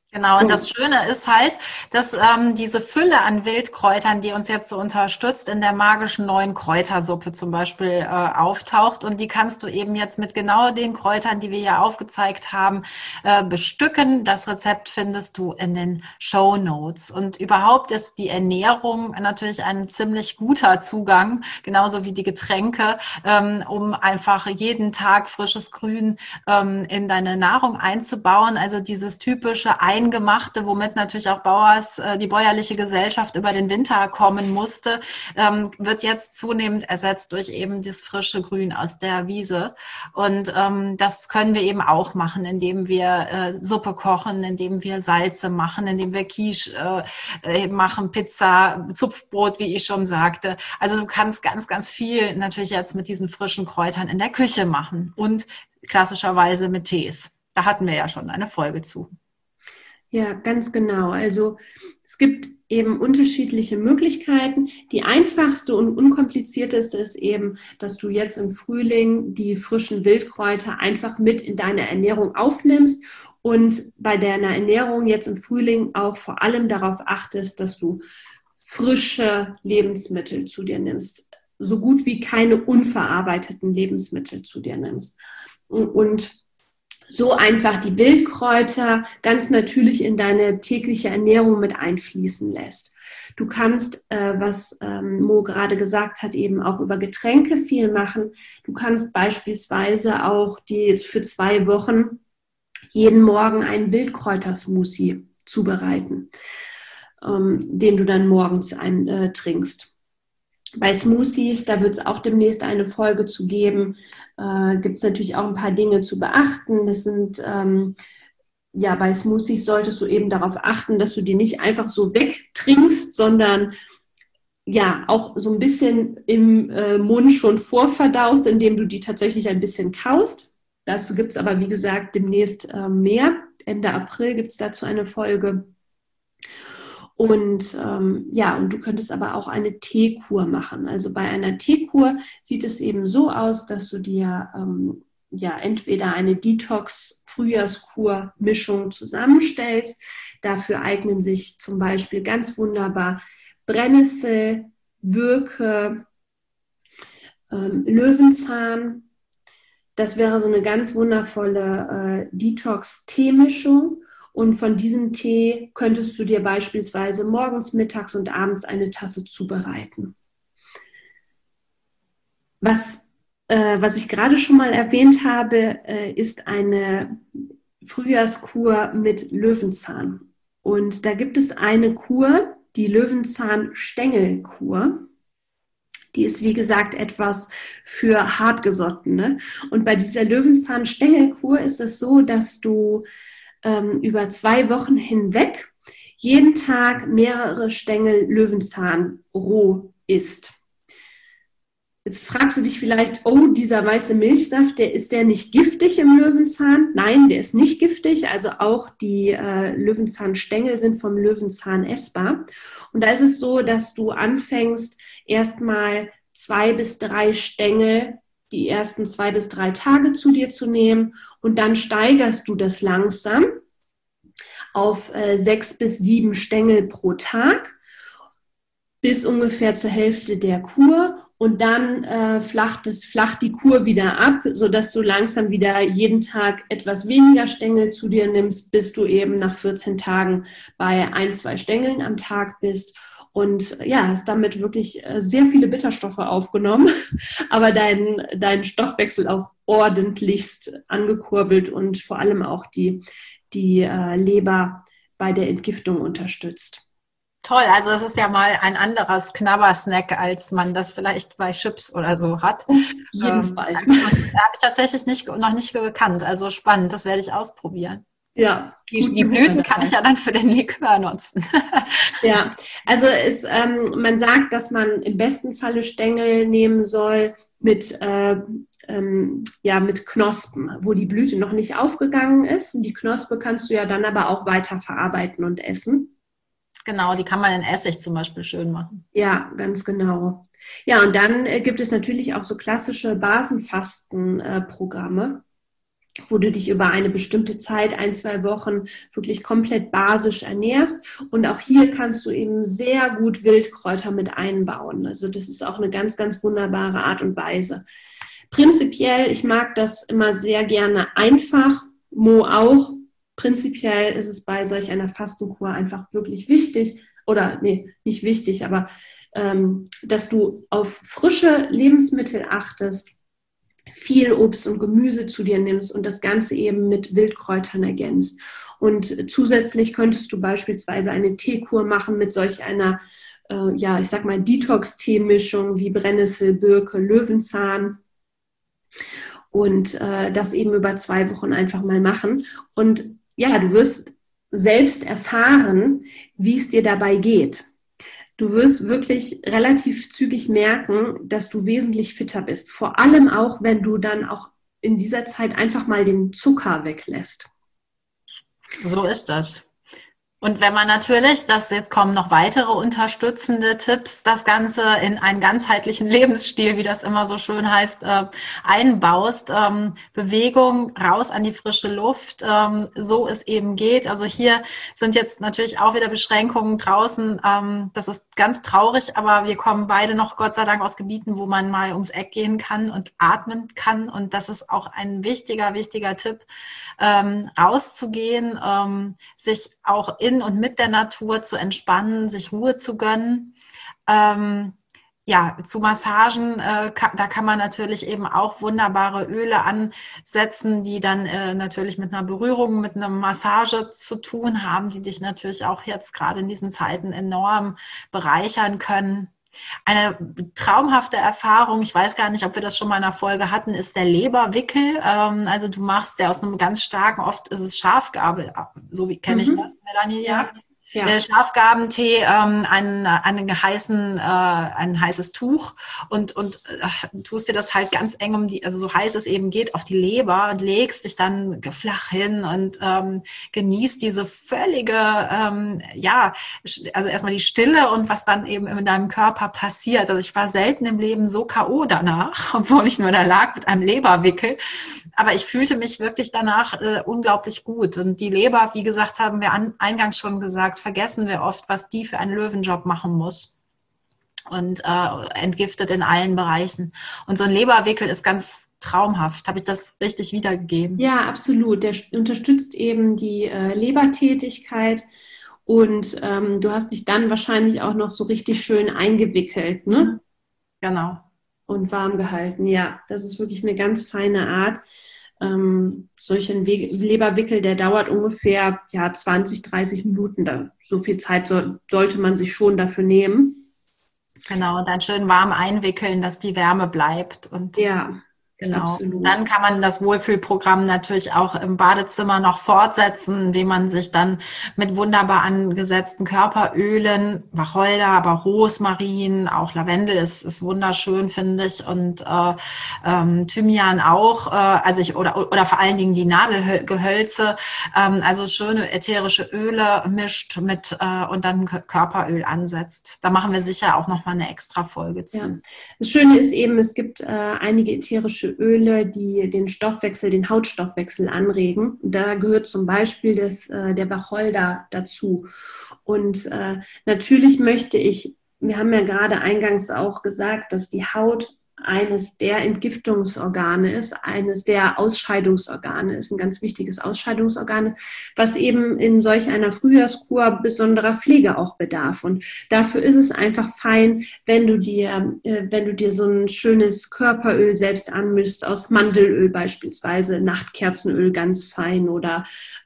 Genau, und So. das Schöne ist halt, dass diese Fülle an Wildkräutern, die uns jetzt so unterstützt, in der magischen neuen Kräutersuppe zum Beispiel auftaucht. Und die kannst du eben jetzt mit genau den Kräutern, die wir hier aufgezeigt haben, bestücken. Das Rezept findest du in den Shownotes. Und überhaupt ist die Ernährung natürlich ein ziemlich guter Zugang, genauso wie die Getränke, um einfach jeden Tag frisches Grün in deine Nahrung einzubauen. Also dieses typische Eingemachte, womit natürlich auch die bäuerliche Gesellschaft über den Winter kommen musste, wird jetzt zunehmend ersetzt durch eben das frische Grün aus der Wiese. Und das können wir eben auch machen, indem wir Suppe kochen, indem wir Salze machen, indem wir Quiche machen, Pizza, Zupfbrot, wie ich schon sagte. Also du kannst ganz, ganz viel natürlich jetzt mit diesen frischen Kräutern in der Küche machen und klassischerweise mit Tees. Da hatten wir ja schon eine Folge zu. Ja, ganz genau. Also es gibt eben unterschiedliche Möglichkeiten. Die einfachste und unkomplizierteste ist eben, dass du jetzt im Frühling die frischen Wildkräuter einfach mit in deine Ernährung aufnimmst und bei deiner Ernährung jetzt im Frühling auch vor allem darauf achtest, dass du frische Lebensmittel zu dir nimmst. So gut wie keine unverarbeiteten Lebensmittel zu dir nimmst. Und so einfach die Wildkräuter ganz natürlich in deine tägliche Ernährung mit einfließen lässt. Du kannst, was Mo gerade gesagt hat, eben auch über Getränke viel machen. Du kannst beispielsweise auch für 2 Wochen jeden Morgen einen Wildkräutersmoothie zubereiten, den du dann morgens trinkst. Bei Smoothies, da wird es auch demnächst eine Folge zu geben, gibt es natürlich auch ein paar Dinge zu beachten. Das sind, bei Smoothies solltest du eben darauf achten, dass du die nicht einfach so wegtrinkst, sondern ja auch so ein bisschen im Mund schon vorverdaust, indem du die tatsächlich ein bisschen kaust. Dazu gibt es aber, wie gesagt, demnächst mehr. Ende April gibt es dazu eine Folge. Und und du könntest aber auch eine Teekur machen. Also bei einer Teekur sieht es eben so aus, dass du dir entweder eine Detox-Frühjahrskur-Mischung zusammenstellst. Dafür eignen sich zum Beispiel ganz wunderbar Brennnessel, Birke, Löwenzahn. Das wäre so eine ganz wundervolle Detox-Teemischung. Und von diesem Tee könntest du dir beispielsweise morgens, mittags und abends eine Tasse zubereiten. Was ich gerade schon mal erwähnt habe, ist eine Frühjahrskur mit Löwenzahn. Und da gibt es eine Kur, die Löwenzahn-Stängelkur. Die ist, wie gesagt, etwas für Hartgesottene. Und bei dieser Löwenzahn-Stängelkur ist es so, dass du über 2 Wochen hinweg jeden Tag mehrere Stängel Löwenzahn roh isst. Jetzt fragst du dich vielleicht, oh, dieser weiße Milchsaft, ist der nicht giftig im Löwenzahn? Nein, der ist nicht giftig. Also auch die Löwenzahnstängel sind vom Löwenzahn essbar. Und da ist es so, dass du anfängst, erstmal 2 bis 3 Stängel die ersten 2 bis 3 Tage zu dir zu nehmen und dann steigerst du das langsam auf 6 bis 7 Stängel pro Tag bis ungefähr zur Hälfte der Kur und dann flacht die Kur wieder ab, sodass du langsam wieder jeden Tag etwas weniger Stängel zu dir nimmst, bis du eben nach 14 Tagen bei 1, 2 Stängeln am Tag bist. Und ja, hast damit wirklich sehr viele Bitterstoffe aufgenommen, aber deinen Stoffwechsel auch ordentlichst angekurbelt und vor allem auch die Leber bei der Entgiftung unterstützt. Toll, also es ist ja mal ein anderes Knabbersnack, als man das vielleicht bei Chips oder so hat. Auf jeden Fall. Habe ich tatsächlich noch nicht gekannt. Also spannend, das werde ich ausprobieren. Ja. Die Blüten kann ich ja dann für den Likör nutzen. Ja, also man sagt, dass man im besten Falle Stängel nehmen soll mit Knospen, wo die Blüte noch nicht aufgegangen ist. Und die Knospe kannst du ja dann aber auch weiter verarbeiten und essen. Genau, die kann man in Essig zum Beispiel schön machen. Ja, ganz genau. Ja, und dann gibt es natürlich auch so klassische Basenfastenprogramme. wo du dich über eine bestimmte Zeit, 1-2 Wochen, wirklich komplett basisch ernährst. Und auch hier kannst du eben sehr gut Wildkräuter mit einbauen. Also das ist auch eine ganz, ganz wunderbare Art und Weise. Prinzipiell, ich mag das immer sehr gerne einfach, Mo auch. Prinzipiell ist es bei solch einer Fastenkur einfach wirklich wichtig, oder nee, nicht wichtig, aber dass du auf frische Lebensmittel achtest, viel Obst und Gemüse zu dir nimmst und das Ganze eben mit Wildkräutern ergänzt. Und zusätzlich könntest du beispielsweise eine Teekur machen mit solch einer, ich sag mal, Detox-Tee-Mischung wie Brennnessel, Birke, Löwenzahn. Und das eben über 2 Wochen einfach mal machen. Und ja, du wirst selbst erfahren, wie es dir dabei geht. Du wirst wirklich relativ zügig merken, dass du wesentlich fitter bist. Vor allem auch, wenn du dann auch in dieser Zeit einfach mal den Zucker weglässt. So ist das. Und wenn man natürlich, jetzt kommen noch weitere unterstützende Tipps, das Ganze in einen ganzheitlichen Lebensstil, wie das immer so schön heißt, einbaust, Bewegung, raus an die frische Luft, so es eben geht. Also hier sind jetzt natürlich auch wieder Beschränkungen draußen. Das ist ganz traurig, aber wir kommen beide noch, Gott sei Dank, aus Gebieten, wo man mal ums Eck gehen kann und atmen kann. Und das ist auch ein wichtiger Tipp, rauszugehen, sich auch in und mit der Natur zu entspannen, sich Ruhe zu gönnen. Zu Massagen, da kann man natürlich eben auch wunderbare Öle ansetzen, die dann natürlich mit einer Berührung, mit einer Massage zu tun haben, die dich natürlich auch jetzt gerade in diesen Zeiten enorm bereichern können. Eine traumhafte Erfahrung, ich weiß gar nicht, ob wir das schon mal in einer Folge hatten, ist der Leberwickel. Also du machst der aus einem ganz starken, oft ist es Schafgarbe, so wie kenne ich das, Melanie, ja. Schafgabentee, ein heißes Tuch und tust dir das halt ganz eng also so heiß es eben geht, auf die Leber und legst dich dann flach hin und genießt diese völlige, also erstmal die Stille und was dann eben in deinem Körper passiert. Also ich war selten im Leben so K.O. danach, obwohl ich nur da lag mit einem Leberwickel. Aber ich fühlte mich wirklich danach unglaublich gut. Und die Leber, wie gesagt, haben wir eingangs schon gesagt, vergessen wir oft, was die für einen Löwenjob machen muss. Und entgiftet in allen Bereichen. Und so ein Leberwickel ist ganz traumhaft. Habe ich das richtig wiedergegeben? Ja, absolut. Der unterstützt eben die Lebertätigkeit. Und du hast dich dann wahrscheinlich auch noch so richtig schön eingewickelt, ne? Genau. Und warm gehalten. Ja, das ist wirklich eine ganz feine Art. Solch ein Leberwickel, der dauert ungefähr 20, 30 Minuten. So viel Zeit sollte man sich schon dafür nehmen. Genau, und dann schön warm einwickeln, dass die Wärme bleibt. Und ja. Genau. Absolut. Dann kann man das Wohlfühlprogramm natürlich auch im Badezimmer noch fortsetzen, indem man sich dann mit wunderbar angesetzten Körperölen, Wacholder, aber Rosmarin, auch Lavendel ist wunderschön, finde ich, und Thymian auch, oder vor allen Dingen die Nadelgehölze, also schöne ätherische Öle mischt mit und dann Körperöl ansetzt. Da machen wir sicher auch nochmal eine extra Folge zu. Ja. Das Schöne ist eben, es gibt einige ätherische Öle, die den Hautstoffwechsel anregen. Da gehört zum Beispiel der Wacholder dazu. Und natürlich wir haben ja gerade eingangs auch gesagt, dass die Haut eines der Entgiftungsorgane ist, eines der Ausscheidungsorgane ist, ein ganz wichtiges Ausscheidungsorgan, was eben in solch einer Frühjahrskur besonderer Pflege auch bedarf. Und dafür ist es einfach fein, wenn du dir so ein schönes Körperöl selbst anmischst, aus Mandelöl beispielsweise, Nachtkerzenöl ganz fein oder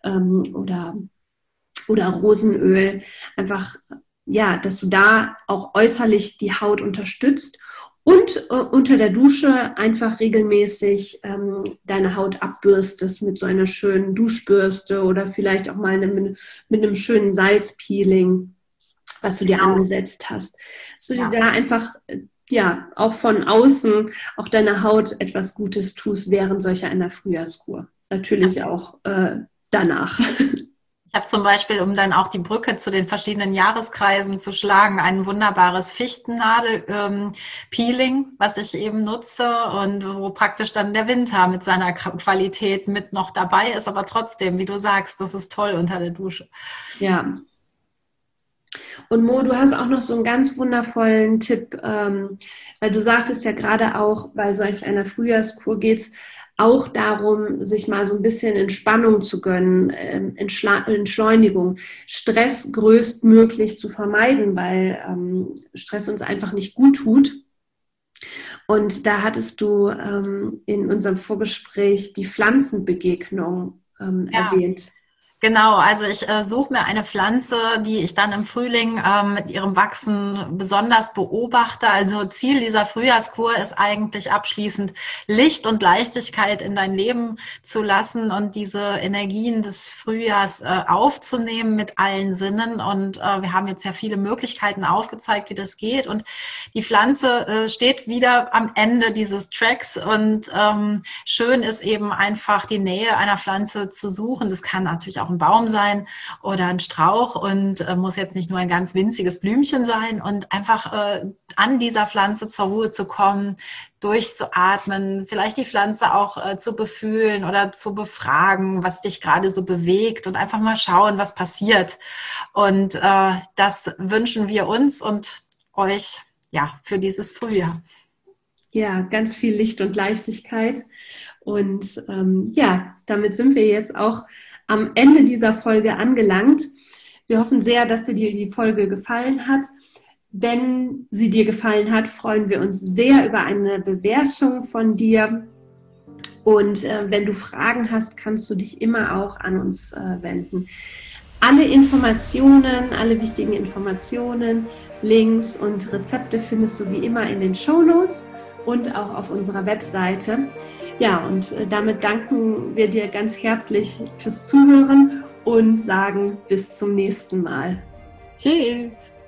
Rosenöl, einfach, dass du da auch äußerlich die Haut unterstützt. Und unter der Dusche einfach regelmäßig deine Haut abbürstest mit so einer schönen Duschbürste oder vielleicht auch mal mit einem schönen Salzpeeling, was du dir angesetzt hast. Dass du dir da einfach, auch von außen, auch deiner Haut etwas Gutes tust während solcher einer Frühjahrskur. Natürlich auch danach. Ich habe zum Beispiel, um dann auch die Brücke zu den verschiedenen Jahreskreisen zu schlagen, ein wunderbares Fichtennadel-Peeling, was ich eben nutze und wo praktisch dann der Winter mit seiner Qualität mit noch dabei ist, aber trotzdem, wie du sagst, das ist toll unter der Dusche. Ja. Und Mo, du hast auch noch so einen ganz wundervollen Tipp, weil du sagtest ja gerade auch, bei solch einer Frühjahrskur geht es auch darum, sich mal so ein bisschen Entspannung zu gönnen, Entschleunigung, Stress größtmöglich zu vermeiden, weil Stress uns einfach nicht gut tut. Und da hattest du in unserem Vorgespräch die Pflanzenbegegnung erwähnt. Genau, also ich suche mir eine Pflanze, die ich dann im Frühling mit ihrem Wachsen besonders beobachte. Also Ziel dieser Frühjahrskur ist eigentlich abschließend Licht und Leichtigkeit in dein Leben zu lassen und diese Energien des Frühjahrs aufzunehmen mit allen Sinnen. Und wir haben jetzt ja viele Möglichkeiten aufgezeigt, wie das geht. Und die Pflanze steht wieder am Ende dieses Tracks und schön ist eben einfach die Nähe einer Pflanze zu suchen. Das kann natürlich auch ein Baum sein oder ein Strauch und muss jetzt nicht nur ein ganz winziges Blümchen sein und einfach an dieser Pflanze zur Ruhe zu kommen, durchzuatmen, vielleicht die Pflanze auch zu befühlen oder zu befragen, was dich gerade so bewegt und einfach mal schauen, was passiert. Und das wünschen wir uns und euch ja für dieses Frühjahr. Ja, ganz viel Licht und Leichtigkeit. Und ja, damit sind wir jetzt auch am Ende dieser Folge angelangt. Wir hoffen sehr, dass dir die Folge gefallen hat. Wenn sie dir gefallen hat, freuen wir uns sehr über eine Bewertung von dir. Und wenn du Fragen hast, kannst du dich immer auch an uns wenden. Alle Informationen, alle wichtigen Informationen, Links und Rezepte findest du wie immer in den Shownotes und auch auf unserer Webseite. Ja, und damit danken wir dir ganz herzlich fürs Zuhören und sagen bis zum nächsten Mal. Tschüss!